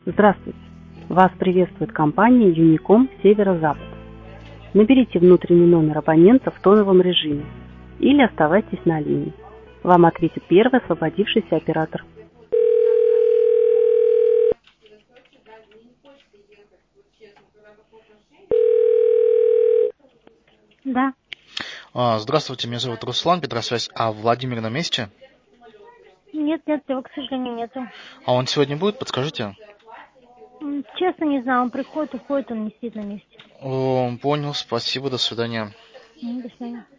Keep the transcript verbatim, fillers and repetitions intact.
Здравствуйте! Вас приветствует компания Unicom Северо-Запад. Наберите внутренний номер абонента в тоновом режиме или оставайтесь на линии. Вам ответит первый освободившийся оператор. Да. А, Здравствуйте, меня зовут Руслан, Петросвязь. А Владимир на месте? Нет, нет, его, к сожалению, нету. А он сегодня будет? Подскажите. М, Честно не знаю, он приходит, уходит, он не сидит на месте. О, понял, спасибо, до свидания. М, До свидания.